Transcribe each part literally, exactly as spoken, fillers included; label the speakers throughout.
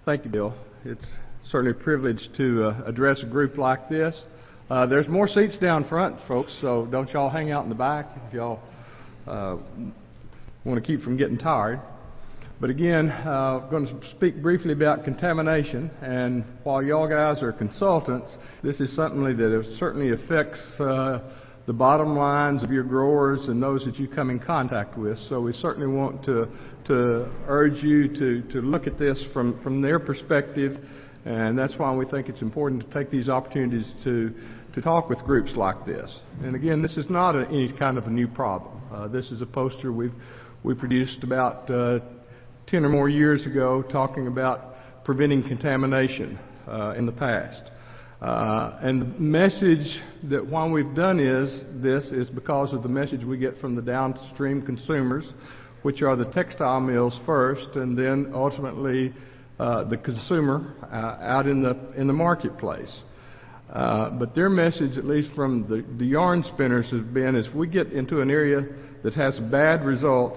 Speaker 1: Thank you, Bill. It's certainly a privilege to uh, address a group like this. Uh, there's more seats down front, folks, so don't y'all hang out in the back if y'all uh, want to keep from getting tired. But again, uh, I'm going to speak briefly about contamination, and while y'all guys are consultants, this is something that certainly affects uh, the bottom lines of your growers and those that you come in contact with. So we certainly want to to urge you to, to look at this from, from their perspective, and that's why we think it's important to take these opportunities to to talk with groups like this. And again, this is not a, any kind of a new problem. Uh, this is a poster we've we produced about uh, ten or more years ago talking about preventing contamination uh, in the past. Uh, and the message that why we've done is this is because of the message we get from the downstream consumers, which are the textile mills first, and then ultimately uh, the consumer uh, out in the in the marketplace. Uh, but their message, at least from the, the yarn spinners, has been is we get into an area that has bad results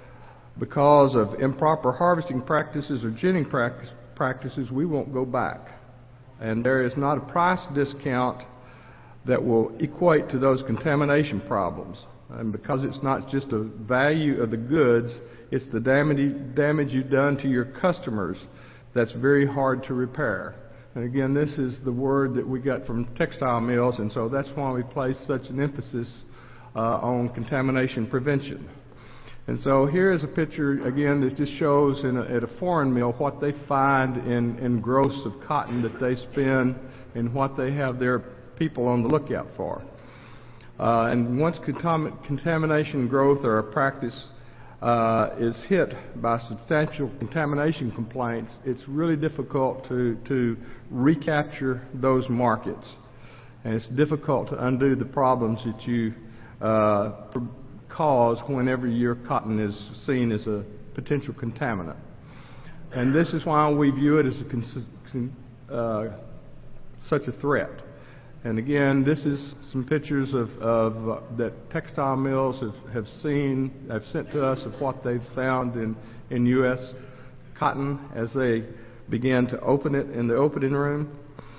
Speaker 1: because of improper harvesting practices or ginning practice, practices, we won't go back. And there is not a price discount that will equate to those contamination problems. And because it's not just the value of the goods, it's the damage, damage you've done to your customers that's very hard to repair. And again, this is the word that we got from textile mills, and so that's why we place such an emphasis uh, on contamination prevention. And so here is a picture, again, that just shows in a, at a foreign mill what they find in, in growths of cotton that they spin and what they have their people on the lookout for. Uh, and once contam- contamination growth or a practice uh, is hit by substantial contamination complaints, it's really difficult to, to recapture those markets. And it's difficult to undo the problems that you uh, cause whenever your cotton is seen as a potential contaminant. And this is why we view it as a cons- uh, such a threat. And again, this is some pictures of, of uh, that textile mills have, have seen, have sent to us of what they've found in, in U S cotton as they began to open it in the opening room.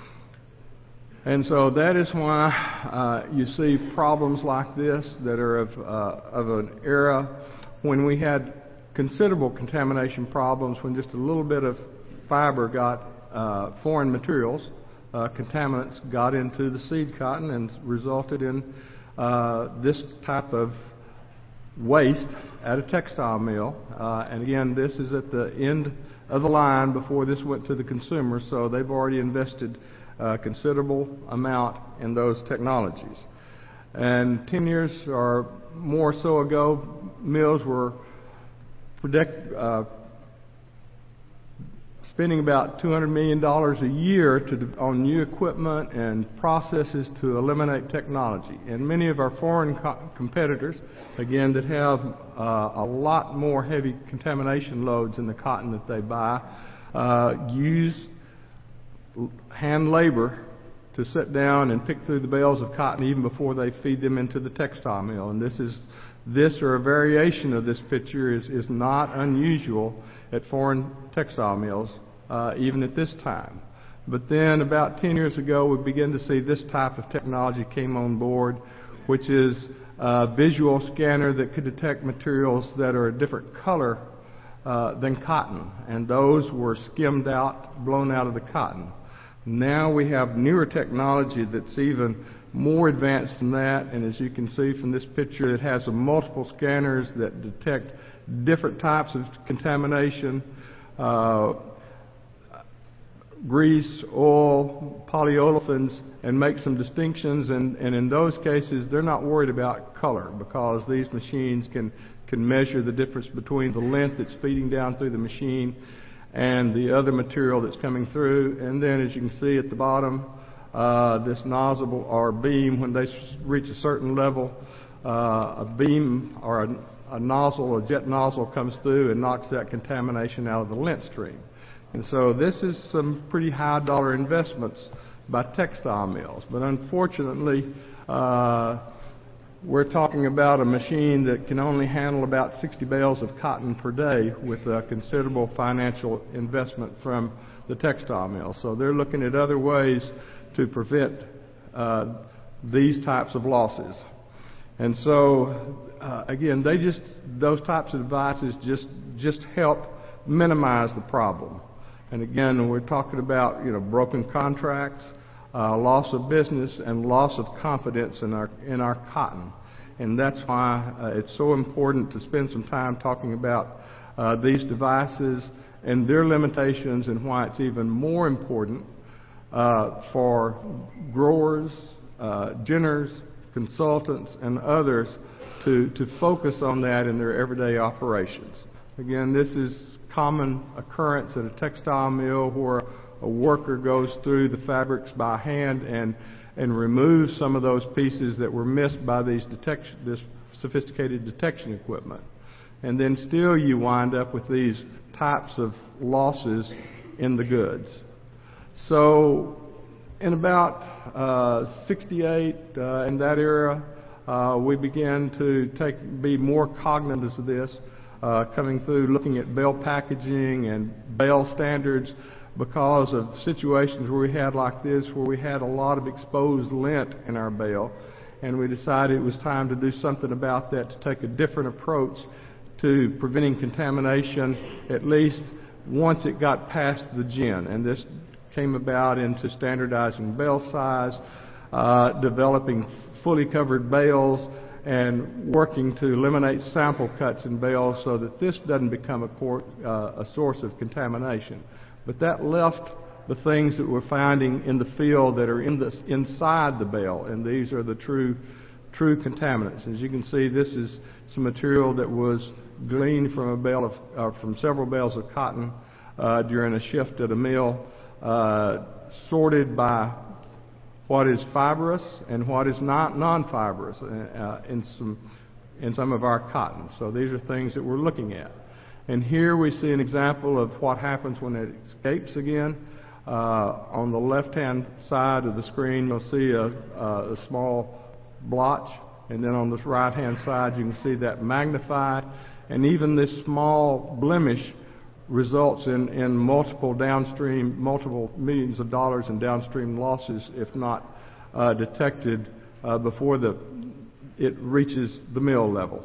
Speaker 1: And so that is why uh, you see problems like this that are of, uh, of an era when we had considerable contamination problems, when just a little bit of fiber got uh, foreign materials, uh, contaminants got into the seed cotton and resulted in uh, this type of waste at a textile mill. Uh, and again, this is at the end of the line before this went to the consumer, so they've already invested a considerable amount in those technologies. And ten years or more so ago, mills were predict, uh, spending about two hundred million dollars a year to, on new equipment and processes to eliminate technology. And many of our foreign co- competitors, again, that have uh, a lot more heavy contamination loads in the cotton that they buy, uh, use hand labor to sit down and pick through the bales of cotton even before they feed them into the textile mill. And this is this or a variation of this picture is, is not unusual at foreign textile mills, uh, even at this time. But then about ten years ago, we began to see this type of technology came on board, which is a visual scanner that could detect materials that are a different color uh, than cotton. And those were skimmed out, blown out of the cotton. Now we have newer technology that's even more advanced than that, and as you can see from this picture, it has a multiple scanners that detect different types of contamination, uh, grease, oil, polyolefins, and make some distinctions, and, and in those cases they're not worried about color because these machines can, can measure the difference between the length that's feeding down through the machine and the other material that's coming through. And then as you can see at the bottom, uh, this nozzle or beam, when they reach a certain level, uh, a beam or a, a nozzle, a jet nozzle comes through and knocks that contamination out of the lint stream. And so this is some pretty high dollar investments by textile mills. But unfortunately, uh, we're talking about a machine that can only handle about sixty bales of cotton per day with a considerable financial investment from the textile mill. So they're looking at other ways to prevent uh, these types of losses. And so, uh, again, they just those types of devices just just help minimize the problem. And again, we're talking about you know broken contracts, uh, loss of business, and loss of confidence in our in our cotton. And that's why uh, it's so important to spend some time talking about uh, these devices and their limitations, and why it's even more important uh, for growers, uh, ginners, consultants, and others to, to focus on that in their everyday operations. Again, this is common occurrence at a textile mill where a worker goes through the fabrics by hand and and removes some of those pieces that were missed by these detection, this sophisticated detection equipment. And then still you wind up with these types of losses in the goods. So in about uh, sixty-eight, uh, in that era, uh, we began to take be more cognizant of this, uh, coming through looking at bale packaging and bale standards, because of situations where we had like this, where we had a lot of exposed lint in our bale, and we decided it was time to do something about that, to take a different approach to preventing contamination, at least once it got past the gin. And this came about into standardizing bale size, uh, developing fully covered bales, and working to eliminate sample cuts in bales so that this doesn't become a, port, uh, a source of contamination. But that left the things that we're finding in the field that are in the, inside the bale, and these are the true true contaminants. As you can see, this is some material that was gleaned from a bale of, uh, from several bales of cotton uh, during a shift at a mill, uh, sorted by what is fibrous and what is not non-fibrous uh, in some in some of our cotton. So these are things that we're looking at. And here we see an example of what happens when it escapes again. Uh, on the left-hand side of the screen, you'll see a, a, a small blotch, and then on this right-hand side, you can see that magnified. And even this small blemish results in, in multiple downstream, multiple millions of dollars in downstream losses, if not uh, detected uh, before the, it reaches the mill level.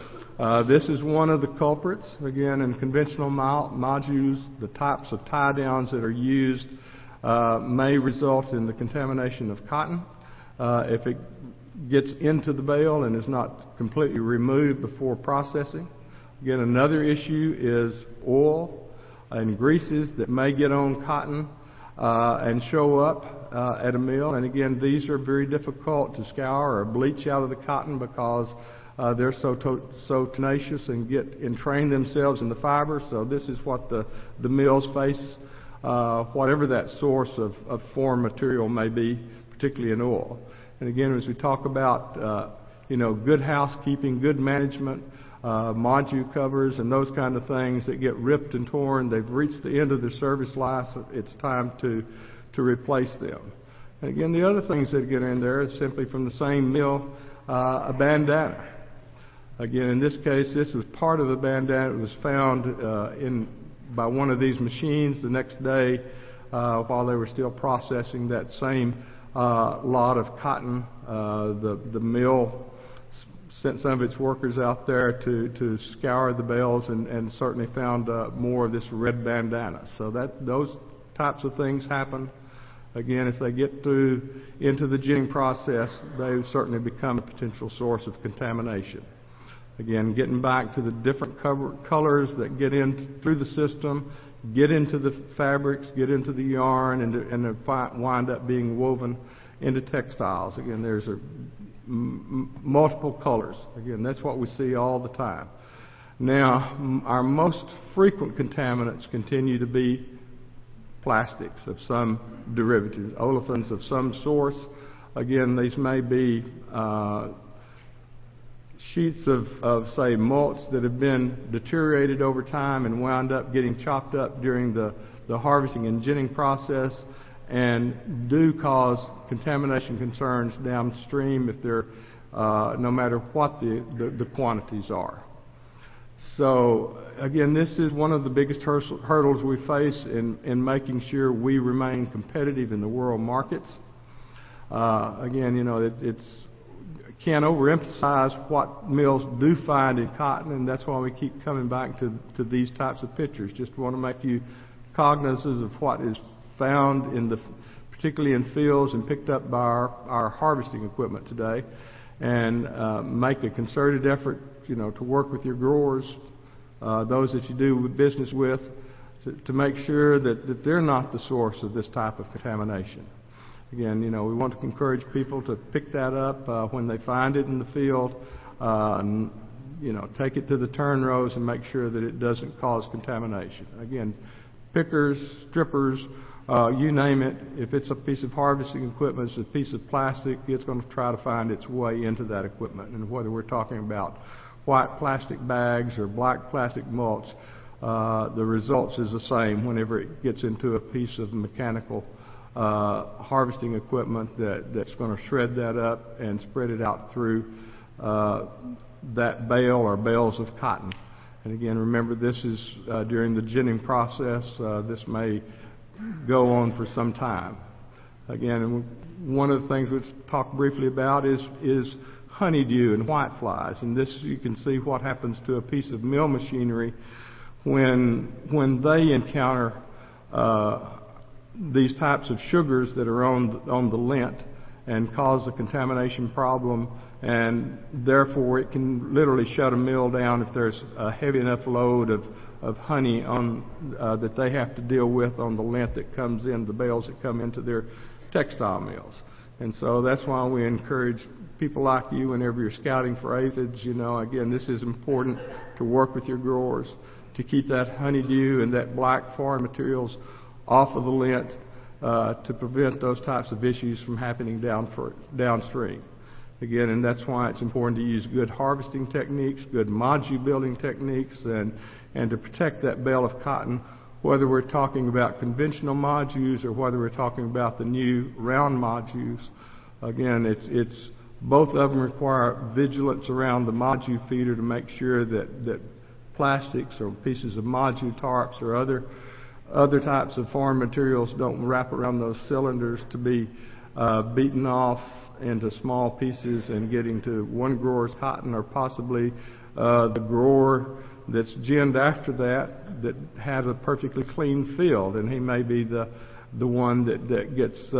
Speaker 1: Uh, this is one of the culprits. Again, in conventional modules, the types of tie downs that are used uh, may result in the contamination of cotton. Uh, if it gets into the bale and is not completely removed before processing. Again, another issue is oil and greases that may get on cotton uh, and show up uh, at a mill. And again, these are very difficult to scour or bleach out of the cotton because Uh, they're so to so tenacious and get entrain themselves in the fiber. So this is what the the mills face, uh, whatever that source of, of foreign material may be, particularly in oil. And again, as we talk about uh, you know good housekeeping, good management, uh, module covers, and those kind of things that get ripped and torn, they've reached the end of their service life. It's time to to replace them. And again, the other things that get in there is simply from the same mill, uh, a bandana. Again, in this case, this was part of the bandana. It was found uh, in by one of these machines the next day uh, while they were still processing that same uh, lot of cotton. Uh, the the mill sent some of its workers out there to, to scour the bales and, and certainly found uh, more of this red bandana. So that those types of things happen. Again, if they get through into the ginning process, they certainly become a potential source of contamination. Again, getting back to the different cover, colors that get in through the system, get into the fabrics, get into the yarn, and, and wind up being woven into textiles. Again, there's a, m multiple colors. Again, that's what we see all the time. Now, m our most frequent contaminants continue to be plastics of some derivative, olefins of some source. Again, these may be uh, sheets of, of, say, mulch that have been deteriorated over time and wound up getting chopped up during the, the harvesting and ginning process, and do cause contamination concerns downstream if they're uh, no matter what the, the, the quantities are. So again, this is one of the biggest hurdles we face in, in making sure we remain competitive in the world markets. Uh, again, you know, it, it's can't overemphasize what mills do find in cotton, and that's why we keep coming back to, to these types of pictures. Just want to make you cognizant of what is found in the, particularly in fields and picked up by our, our harvesting equipment today, and uh, make a concerted effort, you know, to work with your growers, uh, those that you do business with, to, to make sure that, that they're not the source of this type of contamination. Again, you know, we want to encourage people to pick that up uh, when they find it in the field, uh, and, you know, take it to the turn rows and make sure that it doesn't cause contamination. Again, pickers, strippers, uh, you name it, if it's a piece of harvesting equipment, it's a piece of plastic, it's going to try to find its way into that equipment. And whether we're talking about white plastic bags or black plastic mulch, uh, the results is the same whenever it gets into a piece of mechanical Uh, harvesting equipment that, that's going to shred that up and spread it out through uh, that bale or bales of cotton. And again, remember, this is uh, during the ginning process. Uh, this may go on for some time. Again, one of the things we'll talk briefly about is, is honeydew and whiteflies. And this, you can see what happens to a piece of mill machinery when, when they encounter uh, these types of sugars that are on on the lint and cause a contamination problem, and therefore it can literally shut a mill down if there's a heavy enough load of, of honey on uh, that they have to deal with on the lint that comes in, the bales that come into their textile mills. And so that's why we encourage people like you, whenever you're scouting for aphids, you know, again, this is important to work with your growers to keep that honeydew and that black foreign materials off of the lint, uh, to prevent those types of issues from happening down for, downstream. Again, and that's why it's important to use good harvesting techniques, good module building techniques, and, and to protect that bale of cotton, whether we're talking about conventional modules or whether we're talking about the new round modules. Again, it's, it's both of them require vigilance around the module feeder to make sure that, that plastics or pieces of module tarps or other Other types of foreign materials don't wrap around those cylinders to be uh, beaten off into small pieces and getting to one grower's cotton, or possibly uh, the grower that's ginned after that that has a perfectly clean field, and he may be the the one that, that gets uh,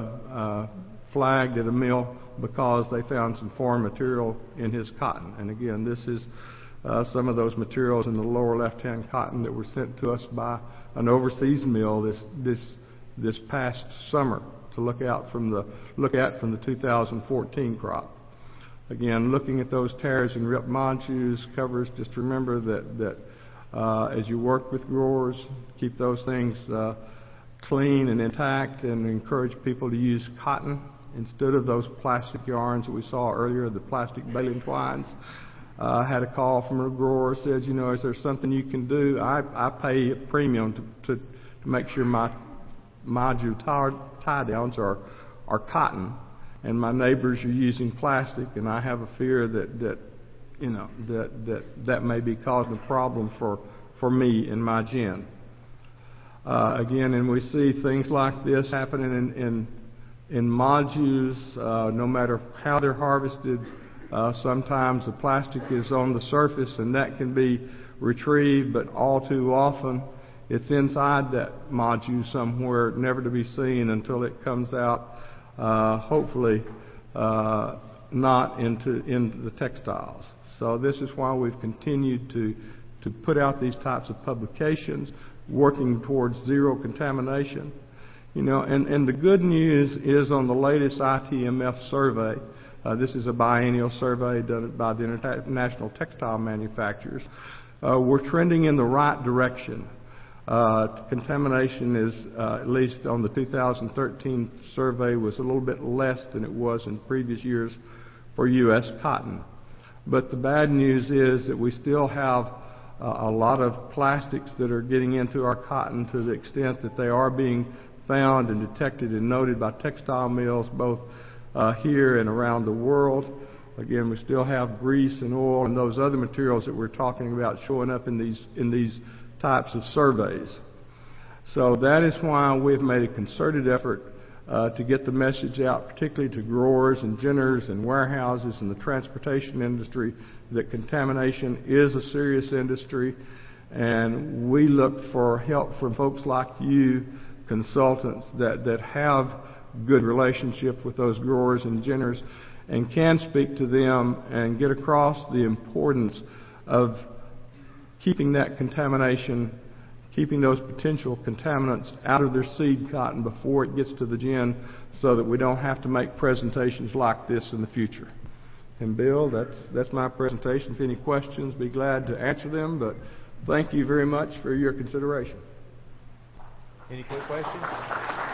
Speaker 1: uh, flagged at a mill because they found some foreign material in his cotton. And again, this is uh, some of those materials in the lower left-hand cotton that were sent to us by an overseas mill this this this past summer to look out from the look at from the two thousand fourteen crop. Again, looking at those tears and rip modules covers, just remember that that uh, as you work with growers, keep those things uh, clean and intact, and encourage people to use cotton instead of those plastic yarns that we saw earlier, the plastic baling twines. I uh, had a call from a grower, says, you know, is there something you can do? I, I pay a premium to, to, to make sure my module tie, tie downs are, are cotton, and my neighbors are using plastic, and I have a fear that, that you know, that, that, that may be causing a problem for, for me in my gin. Uh, again, and we see things like this happening in, in, in modules, uh, no matter how they're harvested. Uh, sometimes the plastic is on the surface and that can be retrieved, but all too often it's inside that module somewhere, never to be seen until it comes out, uh, hopefully uh, not into, into the textiles. So this is why we've continued to, to put out these types of publications, working towards zero contamination. You know, and, and the good news is on the latest I T M F survey. Uh, this is a biennial survey done by the International Textile Manufacturers. Uh, we're trending in the right direction. Uh, contamination is, uh, at least on the two thousand thirteen survey, was a little bit less than it was in previous years for U S cotton. But the bad news is that we still have uh, a lot of plastics that are getting into our cotton, to the extent that they are being found and detected and noted by textile mills, both Uh, here and around the world. Again, we still have grease and oil and those other materials that we're talking about showing up in these in these types of surveys. So that is why we've made a concerted effort uh, to get the message out, particularly to growers and ginners and warehouses and the transportation industry, that contamination is a serious industry, and we look for help from folks like you, consultants that, that have good relationship with those growers and ginners and can speak to them and get across the importance of keeping that contamination, keeping those potential contaminants out of their seed cotton before it gets to the gin, so that we don't have to make presentations like this in the future. And Bill, that's that's my presentation. If any questions, be glad to answer them, but thank you very much for your consideration.
Speaker 2: Any quick questions?